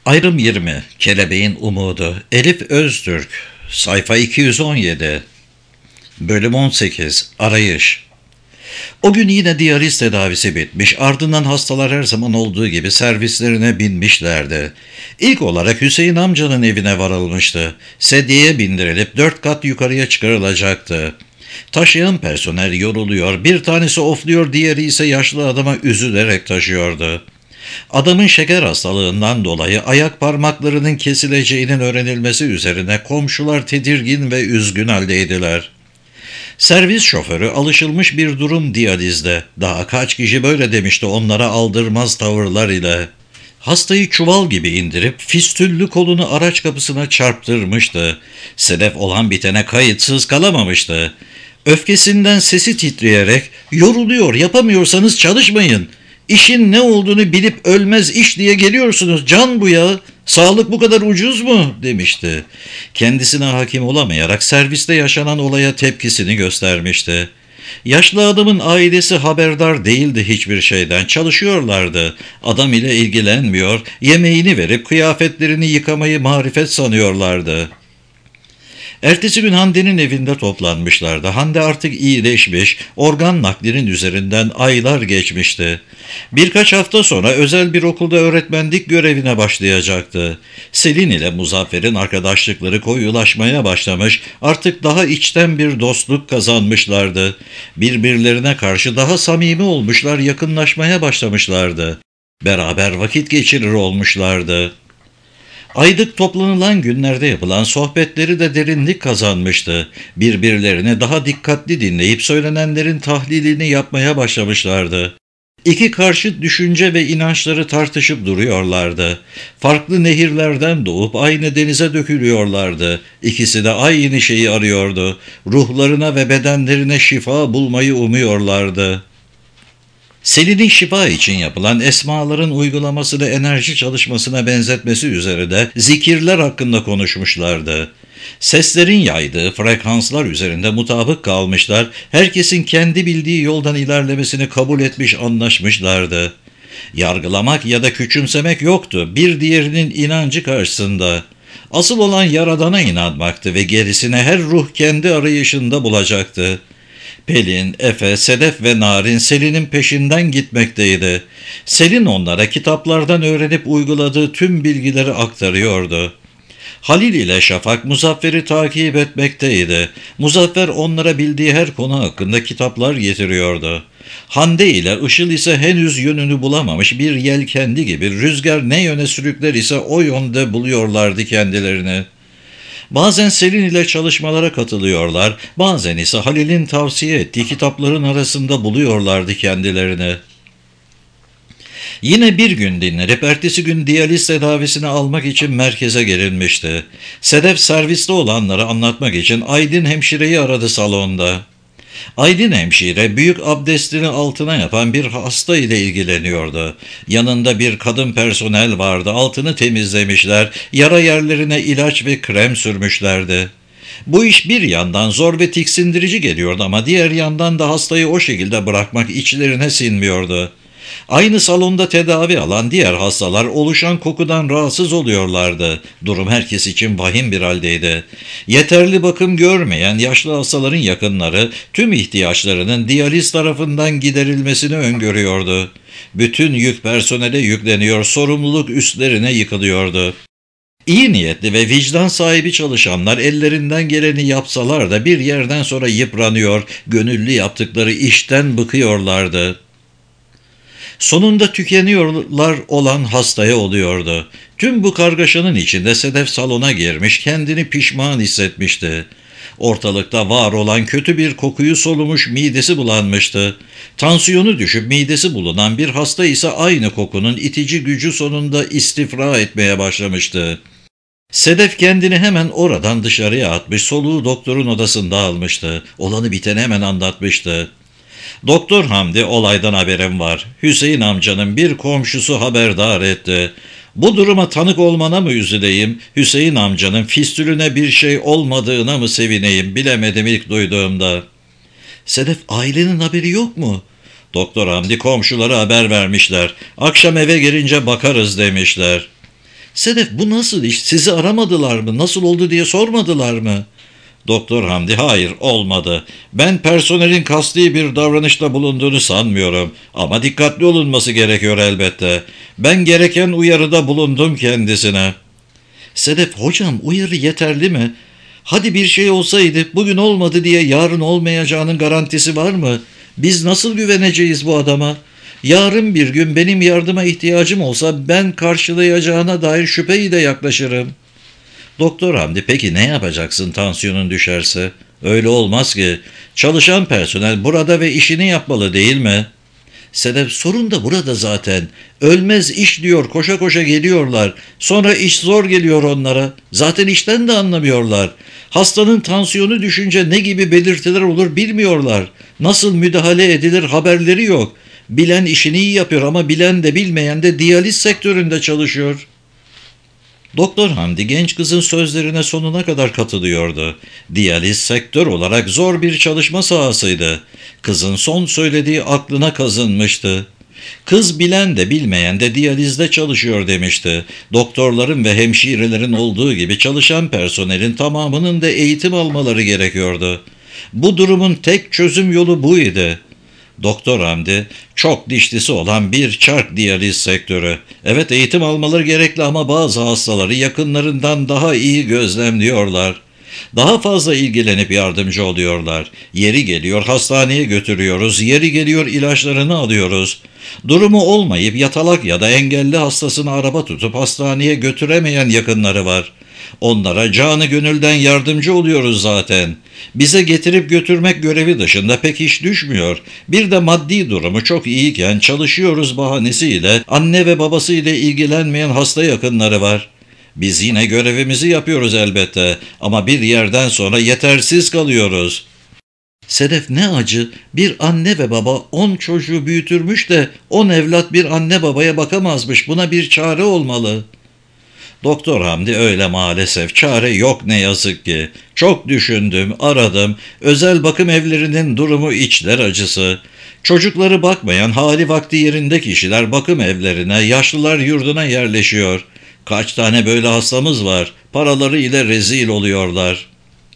Ayrım 20. Kelebeğin Umudu. Elif Öztürk. Sayfa 217. Bölüm 18. Arayış. O gün yine diyaliz tedavisi bitmiş, ardından hastalar her zaman olduğu gibi servislerine binmişlerdi. İlk olarak Hüseyin amcanın evine varılmıştı. Sedyeye bindirilip 4 kat yukarıya çıkarılacaktı. Taşıyan personel yoruluyor, bir tanesi ofluyor, diğeri ise yaşlı adama üzülerek taşıyordu. Adamın şeker hastalığından dolayı ayak parmaklarının kesileceğinin öğrenilmesi üzerine komşular tedirgin ve üzgün haldeydiler. Servis şoförü alışılmış bir durum diyalizde. Daha kaç kişi böyle demişti onlara aldırmaz tavırlar ile. Hastayı çuval gibi indirip fistüllü kolunu araç kapısına çarptırmıştı. Sedef olan bitene kayıtsız kalamamıştı. Öfkesinden sesi titreyerek "Yoruluyor, yapamıyorsanız çalışmayın. İşin ne olduğunu bilip ölmez iş diye geliyorsunuz. Can bu ya. Sağlık bu kadar ucuz mu?" demişti. Kendisine hakim olamayarak serviste yaşanan olaya tepkisini göstermişti. Yaşlı adamın ailesi haberdar değildi hiçbir şeyden. Çalışıyorlardı. Adam ile ilgilenmiyor, yemeğini verip kıyafetlerini yıkamayı marifet sanıyorlardı. Ertesi gün Hande'nin evinde toplanmışlardı. Hande artık iyileşmiş, organ naklinin üzerinden aylar geçmişti. Birkaç hafta sonra özel bir okulda öğretmenlik görevine başlayacaktı. Selin ile Muzaffer'in arkadaşlıkları koyulaşmaya başlamış, artık daha içten bir dostluk kazanmışlardı. Birbirlerine karşı daha samimi olmuşlar, yakınlaşmaya başlamışlardı. Beraber vakit geçirir olmuşlardı. Aylık toplanılan günlerde yapılan sohbetleri de derinlik kazanmıştı. Birbirlerini daha dikkatli dinleyip söylenenlerin tahlilini yapmaya başlamışlardı. İki karşıt düşünce ve inançları tartışıp duruyorlardı. Farklı nehirlerden doğup aynı denize dökülüyorlardı. İkisi de aynı şeyi arıyordu. Ruhlarına ve bedenlerine şifa bulmayı umuyorlardı. Selin'in şifa için yapılan esmaların uygulamasını enerji çalışmasına benzetmesi üzerinde zikirler hakkında konuşmuşlardı. Seslerin yaydığı frekanslar üzerinde mutabık kalmışlar, herkesin kendi bildiği yoldan ilerlemesini kabul etmiş anlaşmışlardı. Yargılamak ya da küçümsemek yoktu bir diğerinin inancı karşısında. Asıl olan Yaradan'a inanmaktı ve gerisine her ruh kendi arayışında bulacaktı. Pelin, Efe, Sedef ve Narin Selin'in peşinden gitmekteydi. Selin onlara kitaplardan öğrenip uyguladığı tüm bilgileri aktarıyordu. Halil ile Şafak Muzaffer'i takip etmekteydi. Muzaffer onlara bildiği her konu hakkında kitaplar getiriyordu. Hande ile Işıl ise henüz yönünü bulamamış bir yelkenli gibi rüzgar ne yöne sürükler ise o yönde buluyorlardı kendilerini. Bazen Selin ile çalışmalara katılıyorlar, bazen ise Halil'in tavsiye ettiği kitapların arasında buluyorlardı kendilerini. Yine bir gün dinlenip ertesi gün diyaliz tedavisini almak için merkeze gelinmişti. Sedef serviste olanları anlatmak için Aydın hemşireyi aradı salonda. Aydın hemşire büyük abdestini altına yapan bir hasta ile ilgileniyordu. Yanında bir kadın personel vardı, altını temizlemişler, yara yerlerine ilaç ve krem sürmüşlerdi. Bu iş bir yandan zor ve tiksindirici geliyordu ama diğer yandan da hastayı o şekilde bırakmak içlerine sinmiyordu. Aynı salonda tedavi alan diğer hastalar oluşan kokudan rahatsız oluyorlardı. Durum herkes için vahim bir haldeydi. Yeterli bakım görmeyen yaşlı hastaların yakınları tüm ihtiyaçlarının diyaliz tarafından giderilmesini öngörüyordu. Bütün yük personele yükleniyor, sorumluluk üstlerine yıkılıyordu. İyi niyetli ve vicdan sahibi çalışanlar ellerinden geleni yapsalar da bir yerden sonra yıpranıyor, gönüllü yaptıkları işten bıkıyorlardı. Sonunda tükeniyorlar olan hastaya oluyordu. Tüm bu kargaşanın içinde Sedef salona girmiş, kendini pişman hissetmişti. Ortalıkta var olan kötü bir kokuyu solumuş, midesi bulanmıştı. Tansiyonu düşüp midesi bulunan bir hasta ise aynı kokunun itici gücü sonunda istifra etmeye başlamıştı. Sedef kendini hemen oradan dışarıya atmış, soluğu doktorun odasında almıştı. Olanı biteni hemen anlatmıştı. "Doktor Hamdi, olaydan haberim var. Hüseyin amcanın bir komşusu haberdar etti. Bu duruma tanık olmana mı üzüleyim, Hüseyin amcanın fistülüne bir şey olmadığına mı sevineyim, bilemedim ilk duyduğumda." "Sedef, ailenin haberi yok mu?" "Doktor Hamdi, komşulara haber vermişler. Akşam eve gelince bakarız demişler." Sedef, bu nasıl iş? Sizi aramadılar mı? Nasıl oldu diye sormadılar mı? Doktor Hamdi, hayır olmadı. Ben personelin kasti bir davranışta bulunduğunu sanmıyorum. Ama dikkatli olunması gerekiyor elbette. Ben gereken uyarıda bulundum kendisine. Sedef, hocam uyarı yeterli mi? Hadi bir şey olsaydı, bugün olmadı diye yarın olmayacağının garantisi var mı? Biz nasıl güveneceğiz bu adama? Yarın bir gün benim yardıma ihtiyacım olsa ben karşılayacağına dair şüpheyi de yaklaşırım. Doktor Hamdi, peki ne yapacaksın tansiyonun düşerse? Öyle olmaz ki. Çalışan personel burada ve işini yapmalı değil mi? Sedef, sorun da burada zaten. Ölmez iş diyor, koşa koşa geliyorlar. Sonra iş zor geliyor onlara. Zaten işten de anlamıyorlar. Hastanın tansiyonu düşünce ne gibi belirtiler olur bilmiyorlar. Nasıl müdahale edilir haberleri yok. Bilen işini iyi yapıyor ama bilen de bilmeyen de diyaliz sektöründe çalışıyor. Doktor Hamdi genç kızın sözlerine sonuna kadar katılıyordu. Diyaliz sektör olarak zor bir çalışma sahasıydı. Kızın son söylediği aklına kazınmıştı. Kız bilen de bilmeyen de diyalizde çalışıyor demişti. Doktorların ve hemşirelerin olduğu gibi çalışan personelin tamamının da eğitim almaları gerekiyordu. Bu durumun tek çözüm yolu buydu. Doktor Hamdi, çok dişlisi olan bir çark diyaliz sektörü. Evet, eğitim almaları gerekli ama bazı hastaları yakınlarından daha iyi gözlemliyorlar. Daha fazla ilgilenip yardımcı oluyorlar. Yeri geliyor hastaneye götürüyoruz, yeri geliyor ilaçlarını alıyoruz. Durumu olmayıp yatalak ya da engelli hastasını araba tutup hastaneye götüremeyen yakınları var. Onlara canı gönülden yardımcı oluyoruz zaten. Bize getirip götürmek görevi dışında pek iş düşmüyor. Bir de maddi durumu çok iyiyken çalışıyoruz bahanesiyle anne ve babası ile ilgilenmeyen hasta yakınları var. Biz yine görevimizi yapıyoruz elbette ama bir yerden sonra yetersiz kalıyoruz. Sedef, ne acı, bir anne ve baba 10 çocuğu büyütürmüş de 10 evlat bir anne babaya bakamazmış, buna bir çare olmalı. Doktor Hamdi, öyle maalesef, çare yok ne yazık ki. Çok düşündüm, aradım, özel bakım evlerinin durumu içler acısı. Çocukları bakmayan hali vakti yerinde kişiler bakım evlerine, yaşlılar yurduna yerleşiyor. Kaç tane böyle hastamız var, paraları ile rezil oluyorlar.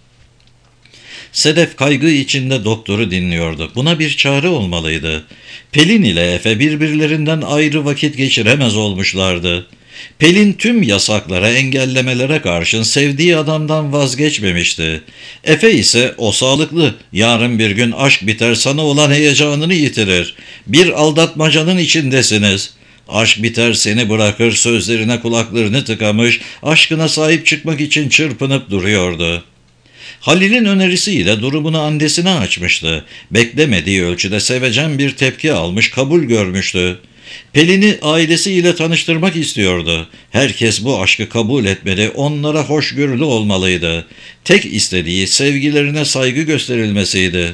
Sedef kaygı içinde doktoru dinliyordu. Buna bir çare olmalıydı. Pelin ile Efe birbirlerinden ayrı vakit geçiremez olmuşlardı. Pelin tüm yasaklara, engellemelere karşın sevdiği adamdan vazgeçmemişti. Efe ise o sağlıklı, yarın bir gün aşk biter sana olan heyecanını yitirir. Bir aldatmacanın içindesiniz. Aşk biter seni bırakır sözlerine kulaklarını tıkamış, aşkına sahip çıkmak için çırpınıp duruyordu. Halil'in önerisiyle durumunu annesine açmıştı. Beklemediği ölçüde sevecen bir tepki almış, kabul görmüştü. Pelin'i ailesiyle tanıştırmak istiyordu. Herkes bu aşkı kabul etmeli, onlara hoşgörülü olmalıydı. Tek istediği sevgilerine saygı gösterilmesiydi.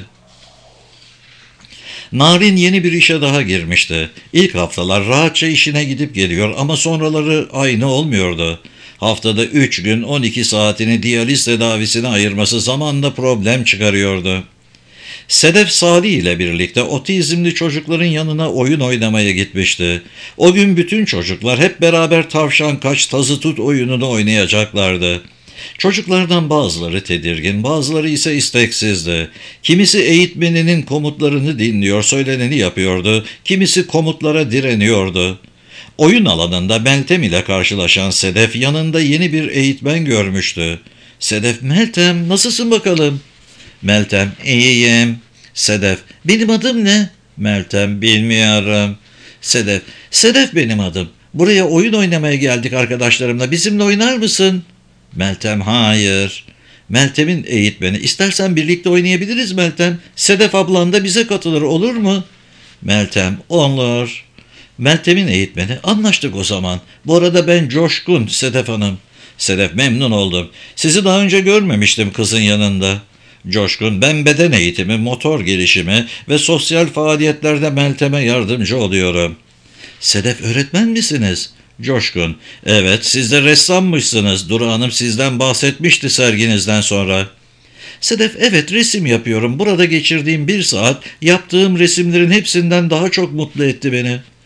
Narin yeni bir işe daha girmişti. İlk haftalar rahatça işine gidip geliyor ama sonraları aynı olmuyordu. Haftada 3 gün 12 saatini diyaliz tedavisine ayırması zamanla problem çıkarıyordu. Sedef Salih ile birlikte otizmli çocukların yanına oyun oynamaya gitmişti. O gün bütün çocuklar hep beraber tavşan kaç tazı tut oyununu oynayacaklardı. Çocuklardan bazıları tedirgin, bazıları ise isteksizdi. Kimisi eğitmeninin komutlarını dinliyor, söyleneni yapıyordu, kimisi komutlara direniyordu. Oyun alanında Meltem ile karşılaşan Sedef yanında yeni bir eğitmen görmüştü. Sedef, "Meltem, nasılsın bakalım?" Meltem, "İyiyim." Sedef, "Benim adım ne?" Meltem, "Bilmiyorum." Sedef, "Sedef benim adım. Buraya oyun oynamaya geldik arkadaşlarımla. Bizimle oynar mısın?" Meltem, "Hayır." Meltem'in eğitmeni, "İstersen birlikte oynayabiliriz Meltem. Sedef ablan da bize katılır, olur mu?" Meltem, "Olur." Meltem'in eğitmeni, "Anlaştık o zaman. Bu arada ben Coşkun, Sedef Hanım." Sedef, "Memnun oldum. Sizi daha önce görmemiştim kızın yanında." Coşkun, "Ben beden eğitimi, motor gelişimi ve sosyal faaliyetlerde Meltem'e yardımcı oluyorum." Sedef, "Öğretmen misiniz?" Coşkun, "Evet, siz de ressammışsınız. Duru Hanım sizden bahsetmişti serginizden sonra." Sedef, "Evet, resim yapıyorum. Burada geçirdiğim 1 saat yaptığım resimlerin hepsinden daha çok mutlu etti beni."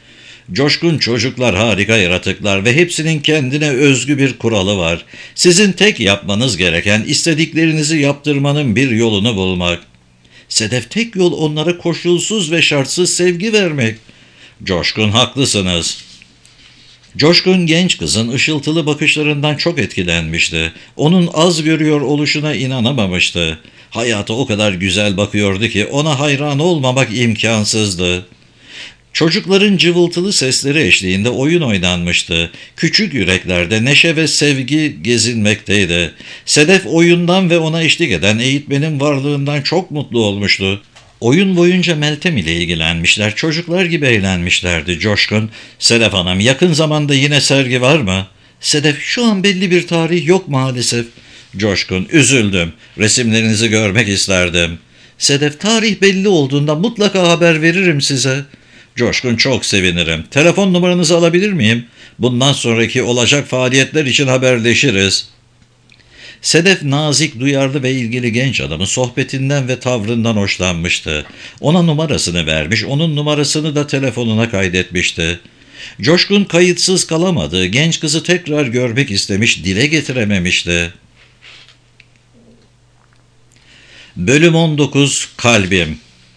Coşkun çocuklar harika yaratıklar ve hepsinin kendine özgü bir kuralı var. Sizin tek yapmanız gereken istediklerinizi yaptırmanın bir yolunu bulmak. Sedef, tek yol onlara koşulsuz ve şartsız sevgi vermek. Coşkun, haklısınız. Coşkun genç kızın ışıltılı bakışlarından çok etkilenmişti. Onun az görüyor oluşuna inanamamıştı. Hayata o kadar güzel bakıyordu ki ona hayran olmamak imkansızdı. Çocukların cıvıltılı sesleri eşliğinde oyun oynanmıştı. Küçük yüreklerde neşe ve sevgi gezinmekteydi. Sedef oyundan ve ona eşlik eden eğitmenin varlığından çok mutlu olmuştu. Oyun boyunca Meltem ile ilgilenmişler, çocuklar gibi eğlenmişlerdi. Coşkun, "Sedef Hanım, yakın zamanda yine sergi var mı?" Sedef, "Şu an belli bir tarih yok maalesef." Coşkun, "Üzüldüm, resimlerinizi görmek isterdim." Sedef, "Tarih belli olduğunda mutlaka haber veririm size." Coşkun, "Çok sevinirim. Telefon numaranızı alabilir miyim? Bundan sonraki olacak faaliyetler için haberleşiriz." Sedef, nazik, duyarlı ve ilgili genç adamın sohbetinden ve tavrından hoşlanmıştı. Ona numarasını vermiş, onun numarasını da telefonuna kaydetmişti. Coşkun kayıtsız kalamadı, genç kızı tekrar görmek istemiş, dile getirememişti. Bölüm 19. Kalbim.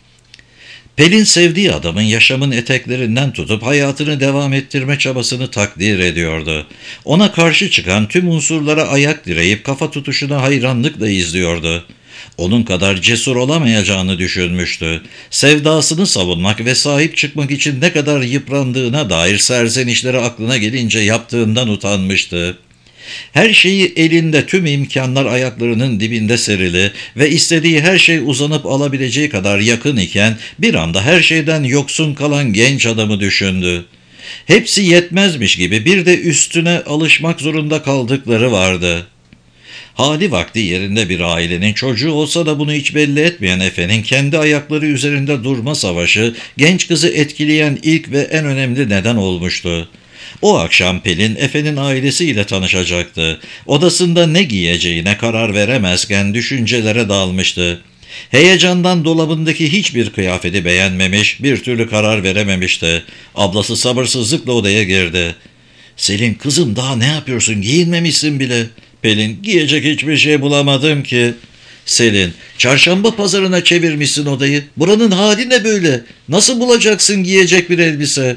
Pelin sevdiği adamın yaşamın eteklerinden tutup hayatını devam ettirme çabasını takdir ediyordu. Ona karşı çıkan tüm unsurlara ayak direyip kafa tutuşuna hayranlıkla izliyordu. Onun kadar cesur olamayacağını düşünmüştü. Sevdasını savunmak ve sahip çıkmak için ne kadar yıprandığına dair serzenişleri aklına gelince yaptığından utanmıştı. Her şeyi elinde, tüm imkanlar ayaklarının dibinde serili ve istediği her şey uzanıp alabileceği kadar yakın iken bir anda her şeyden yoksun kalan genç adamı düşündü. Hepsi yetmezmiş gibi bir de üstüne alışmak zorunda kaldıkları vardı. Hali vakti yerinde bir ailenin çocuğu olsa da bunu hiç belli etmeyen Efe'nin kendi ayakları üzerinde durma savaşı genç kızı etkileyen ilk ve en önemli neden olmuştu. O akşam Pelin Efe'nin ailesiyle tanışacaktı. Odasında ne giyeceğine karar veremezken düşüncelere dalmıştı. Heyecandan dolabındaki hiçbir kıyafeti beğenmemiş, bir türlü karar verememişti. Ablası sabırsızlıkla odaya girdi. "Selin, kızım, daha ne yapıyorsun? Giyinmemişsin bile." Pelin, "Giyecek hiçbir şey bulamadım ki." Selin, "Çarşamba pazarına çevirmişsin odayı. Buranın hali ne böyle? Nasıl bulacaksın giyecek bir elbise?"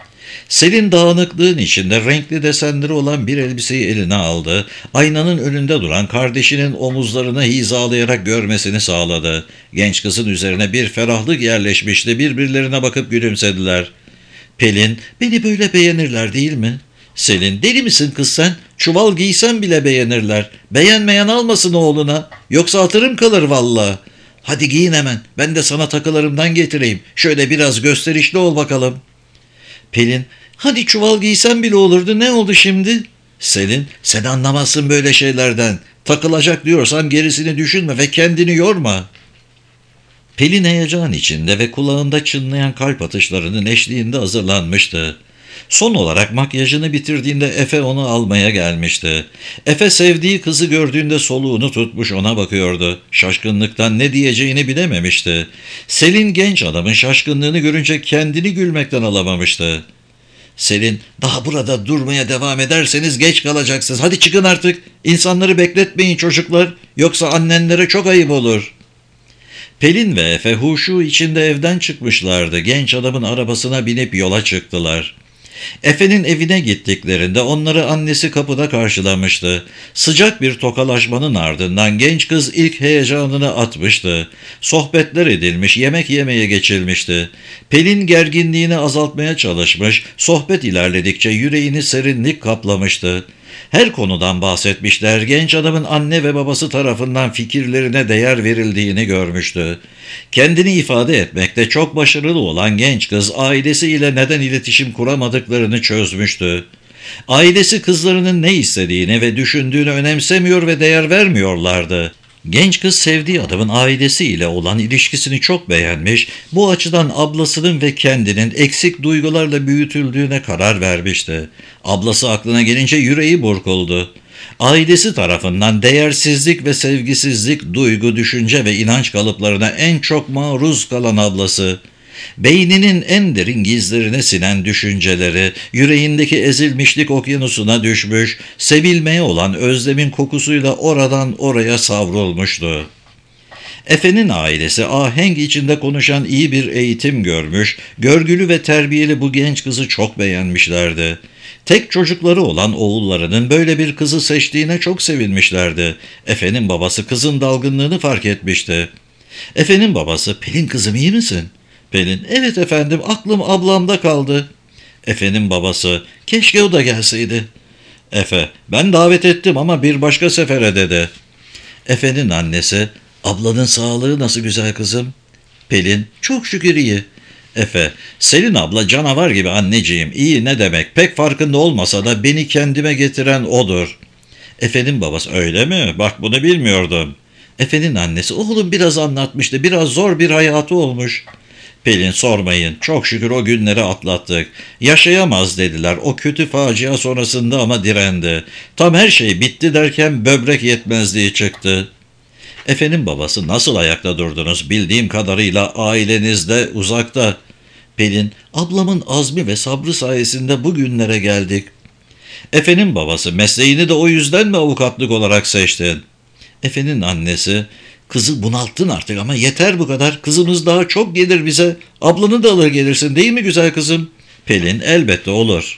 Selin dağınıklığın içinde renkli desenleri olan bir elbiseyi eline aldı. Aynanın önünde duran kardeşinin omuzlarına hizalayarak görmesini sağladı. Genç kızın üzerine bir ferahlık yerleşmişti. Birbirlerine bakıp gülümsediler. Pelin, "Beni böyle beğenirler değil mi?" Selin, "Deli misin kız sen? Çuval giysen bile beğenirler. Beğenmeyen almasın oğluna. Yoksa hatırım kalır valla. Hadi giyin hemen. Ben de sana takılarımdan getireyim. Şöyle biraz gösterişli ol bakalım." Pelin, "Hadi çuval giysen bile olurdu, ne oldu şimdi?" Selin, "Sen anlamazsın böyle şeylerden. Takılacak diyorsam gerisini düşünme ve kendini yorma." Pelin heyecan içinde ve kulağında çınlayan kalp atışlarının eşliğinde hazırlanmıştı. Son olarak makyajını bitirdiğinde Efe onu almaya gelmişti. Efe sevdiği kızı gördüğünde soluğunu tutmuş ona bakıyordu. Şaşkınlıktan ne diyeceğini bilememişti. Selin genç adamın şaşkınlığını görünce kendini gülmekten alamamıştı. Selin, "Daha burada durmaya devam ederseniz geç kalacaksınız. Hadi çıkın artık. İnsanları bekletmeyin çocuklar. Yoksa annenlere çok ayıp olur." Pelin ve Efe huşu içinde evden çıkmışlardı. Genç adamın arabasına binip yola çıktılar. Efe'nin evine gittiklerinde onları annesi kapıda karşılamıştı. Sıcak bir tokalaşmanın ardından genç kız ilk heyecanını atmıştı. Sohbetler edilmiş, yemek yemeye geçilmişti. Pelin gerginliğini azaltmaya çalışmış, sohbet ilerledikçe yüreğini serinlik kaplamıştı. Her konudan bahsetmişler, genç adamın anne ve babası tarafından fikirlerine değer verildiğini görmüştü. Kendini ifade etmekte çok başarılı olan genç kız ailesiyle neden iletişim kuramadıklarını çözmüştü. Ailesi kızlarının ne istediğini ve düşündüğünü önemsemiyor ve değer vermiyorlardı. Genç kız sevdiği adamın ailesiyle olan ilişkisini çok beğenmiş, bu açıdan ablasının ve kendinin eksik duygularla büyütüldüğüne karar vermişti. Ablası aklına gelince yüreği burkuldu. Ailesi tarafından değersizlik ve sevgisizlik, duygu, düşünce ve inanç kalıplarına en çok maruz kalan ablası. Beyninin en derin gizlerine sinen düşünceleri, yüreğindeki ezilmişlik okyanusuna düşmüş, sevilmeye olan özlemin kokusuyla oradan oraya savrulmuştu. Efe'nin ailesi ahenk içinde konuşan iyi bir eğitim görmüş, görgülü ve terbiyeli bu genç kızı çok beğenmişlerdi. Tek çocukları olan oğullarının böyle bir kızı seçtiğine çok sevinmişlerdi. Efe'nin babası kızın dalgınlığını fark etmişti. Efe'nin babası, "Pelin kızım iyi misin?" Pelin, "Evet efendim, aklım ablamda kaldı." Efe'nin babası, "Keşke o da gelseydi." Efe, "Ben davet ettim ama bir başka sefere" dedi. Efe'nin annesi, "Ablanın sağlığı nasıl güzel kızım?" Pelin, "Çok şükür iyi." Efe, "Selin abla canavar gibi anneciğim, iyi ne demek, pek farkında olmasa da beni kendime getiren odur." Efe'nin babası, "Öyle mi? Bak bunu bilmiyordum." Efe'nin annesi, "Oğlum biraz anlatmıştı, biraz zor bir hayatı olmuş." Pelin, "Sormayın, çok şükür o günleri atlattık. Yaşayamaz dediler o kötü facia sonrasında ama direndi. Tam her şey bitti derken böbrek yetmezliği çıktı." Efe'nin babası, "Nasıl ayakta durdunuz? Bildiğim kadarıyla aileniz de uzakta." Pelin, "Ablamın azmi ve sabrı sayesinde bugünlere geldik." Efe'nin babası, "Mesleğini de o yüzden mi avukatlık olarak seçtin?" Efe'nin annesi, "Kızı bunalttın artık ama yeter bu kadar. Kızımız daha çok gelir bize. Ablanı da alır gelirsin değil mi güzel kızım?" Pelin, "Elbette olur."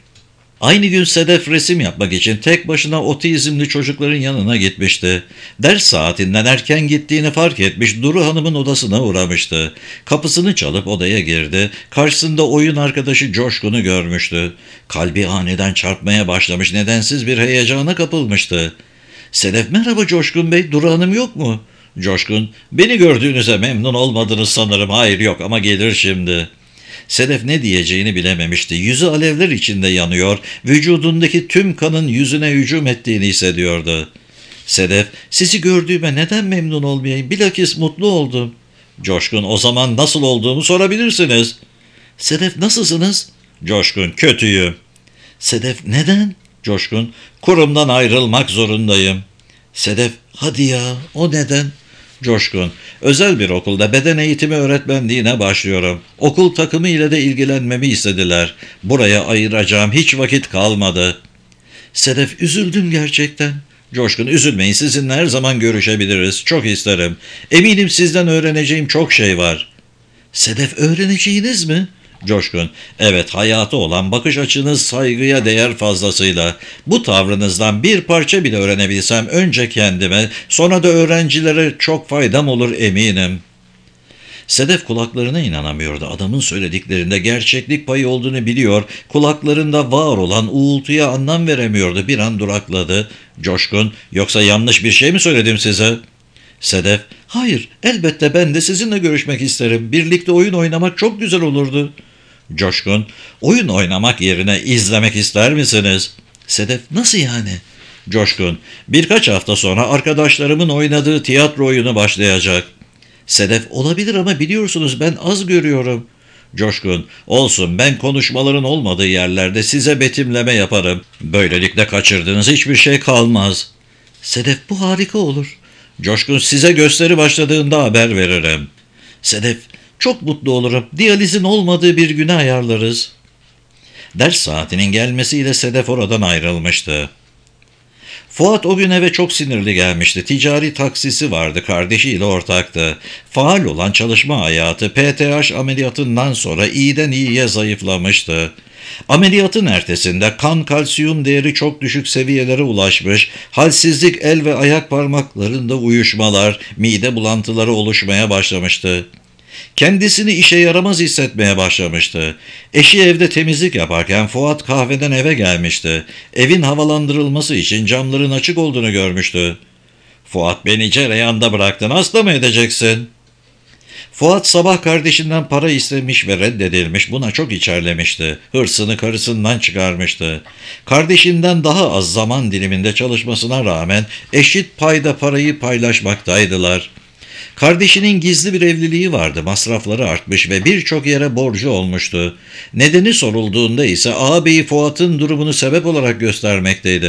Aynı gün Sedef resim yapmak için tek başına otizmli çocukların yanına gitmişti. Ders saatinden erken gittiğini fark etmiş, Duru Hanım'ın odasına uğramıştı. Kapısını çalıp odaya girdi. Karşısında oyun arkadaşı Coşkun'u görmüştü. Kalbi aniden çarpmaya başlamış, nedensiz bir heyecana kapılmıştı. "Sedef, merhaba Coşkun Bey, Duru Hanım yok mu?" Coşkun, "Beni gördüğünüze memnun olmadınız sanırım." "Hayır yok ama gelir şimdi." Sedef ne diyeceğini bilememişti. Yüzü alevler içinde yanıyor, vücudundaki tüm kanın yüzüne hücum ettiğini hissediyordu. Sedef, "Sizi gördüğüme neden memnun olmayayım? Bilakis mutlu oldum." Coşkun, "O zaman nasıl olduğumu sorabilirsiniz." Sedef, "Nasılsınız?" Coşkun, "Kötüyüm." Sedef, "Neden?" Coşkun, "Kurumdan ayrılmak zorundayım." Sedef, "Hadi ya, o neden?" Coşkun, "Özel bir okulda beden eğitimi öğretmenliğine başlıyorum. Okul takımı ile de ilgilenmemi istediler. Buraya ayıracağım hiç vakit kalmadı." Sedef, "Üzüldüm gerçekten." Coşkun, "Üzülmeyin, sizinle her zaman görüşebiliriz. Çok isterim. Eminim sizden öğreneceğim çok şey var." Sedef, "Öğreneceğiniz mi?" Coşkun, "Evet, hayata olan bakış açınız saygıya değer fazlasıyla. Bu tavrınızdan bir parça bile öğrenebilsem önce kendime, sonra da öğrencilere çok faydam olur eminim." Sedef kulaklarına inanamıyordu. Adamın söylediklerinde gerçeklik payı olduğunu biliyor, kulaklarında var olan uğultuya anlam veremiyordu. Bir an durakladı. Coşkun, "Yoksa yanlış bir şey mi söyledim size?" Sedef, "Hayır, elbette ben de sizinle görüşmek isterim. Birlikte oyun oynamak çok güzel olurdu." Coşkun, "Oyun oynamak yerine izlemek ister misiniz?" Sedef, "Nasıl yani?" Coşkun, "Birkaç hafta sonra arkadaşlarımın oynadığı tiyatro oyunu başlayacak." Sedef, "Olabilir ama biliyorsunuz ben az görüyorum." Coşkun, "Olsun, ben konuşmaların olmadığı yerlerde size betimleme yaparım. Böylelikle kaçırdığınız hiçbir şey kalmaz." Sedef, "Bu harika olur." Coşkun, "Size gösteri başladığında haber veririm." Sedef, "Çok mutlu olurum. Diyalizin olmadığı bir güne ayarlarız." Ders saatinin gelmesiyle Sedef oradan ayrılmıştı. Fuat o gün eve çok sinirli gelmişti. Ticari taksisi vardı, kardeşiyle ortaktı. Faal olan çalışma hayatı PTH ameliyatından sonra iyiden iyiye zayıflamıştı. Ameliyatın ertesinde kan kalsiyum değeri çok düşük seviyelere ulaşmış, halsizlik, el ve ayak parmaklarında uyuşmalar, mide bulantıları oluşmaya başlamıştı. Kendisini işe yaramaz hissetmeye başlamıştı. Eşi evde temizlik yaparken Fuat kahveden eve gelmişti. Evin havalandırılması için camların açık olduğunu görmüştü. "Fuat, beni cereyanda bıraktın, hasta mı edeceksin?" Fuat sabah kardeşinden para istemiş ve reddedilmiş, buna çok içerlemişti. Hırsını karısından çıkarmıştı. Kardeşinden daha az zaman diliminde çalışmasına rağmen eşit payda parayı paylaşmaktaydılar. Kardeşinin gizli bir evliliği vardı, masrafları artmış ve birçok yere borcu olmuştu. Nedeni sorulduğunda ise ağabeyi Fuat'ın durumunu sebep olarak göstermekteydi.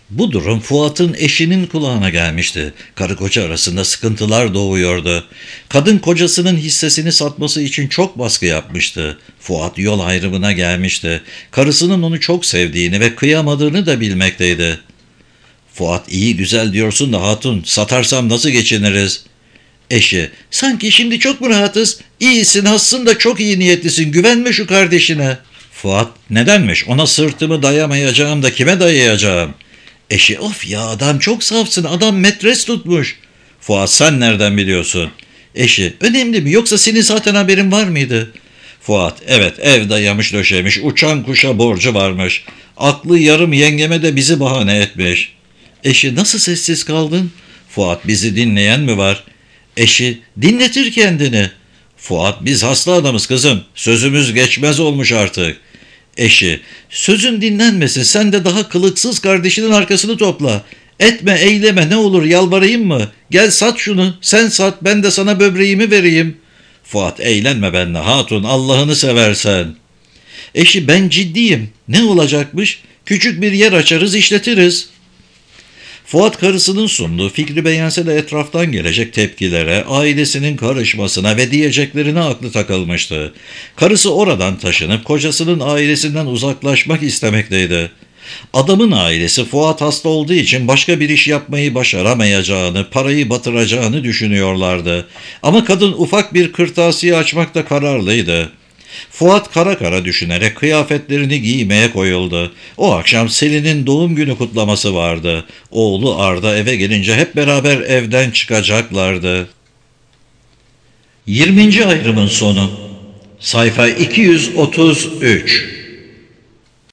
Bu durum Fuat'ın eşinin kulağına gelmişti. Karı koca arasında sıkıntılar doğuyordu. Kadın kocasının hissesini satması için çok baskı yapmıştı. Fuat yol ayrımına gelmişti. Karısının onu çok sevdiğini ve kıyamadığını da bilmekteydi. Fuat iyi güzel diyorsun da hatun, satarsam nasıl geçiniriz? Eşi, sanki şimdi çok mu rahatız? İyisin, hassın da çok iyi niyetlisin, güvenme şu kardeşine. Fuat, nedenmiş? Ona sırtımı dayamayacağım da kime dayayacağım? Eşi, of ya, adam çok safsın, adam metres tutmuş. Fuat, sen nereden biliyorsun? Eşi, önemli mi, yoksa senin zaten haberin var mıydı? Fuat, evet, ev dayamış döşemiş, uçan kuşa borcu varmış. Aklı yarım yengeme de bizi bahane etmiş. Eşi, nasıl sessiz kaldın? Fuat, bizi dinleyen mi var? Eşi, dinletir kendini. Fuat, biz hasta adamız kızım, sözümüz geçmez olmuş artık. Eşi, sözün dinlenmesin, sen de daha kılıksız kardeşinin arkasını topla. Etme eyleme, ne olur, yalvarayım mı? Gel sat şunu, sen sat, ben de sana böbreğimi vereyim. Fuat, eğlenme benimle hatun, Allah'ını seversen. Eşi, ben ciddiyim, ne olacakmış? Küçük bir yer açarız, işletiriz. Fuat karısının sunduğu fikri beğense de etraftan gelecek tepkilere, ailesinin karışmasına ve diyeceklerine aklı takılmıştı. Karısı oradan taşınıp kocasının ailesinden uzaklaşmak istemekteydi. Adamın ailesi Fuat hasta olduğu için başka bir iş yapmayı başaramayacağını, parayı batıracağını düşünüyorlardı. Ama kadın ufak bir kırtasiye açmakta kararlıydı. Fuat kara kara düşünerek kıyafetlerini giymeye koyuldu. O akşam Selin'in doğum günü kutlaması vardı. Oğlu Arda eve gelince hep beraber evden çıkacaklardı. 20. ayrımın sonu. Sayfa 233.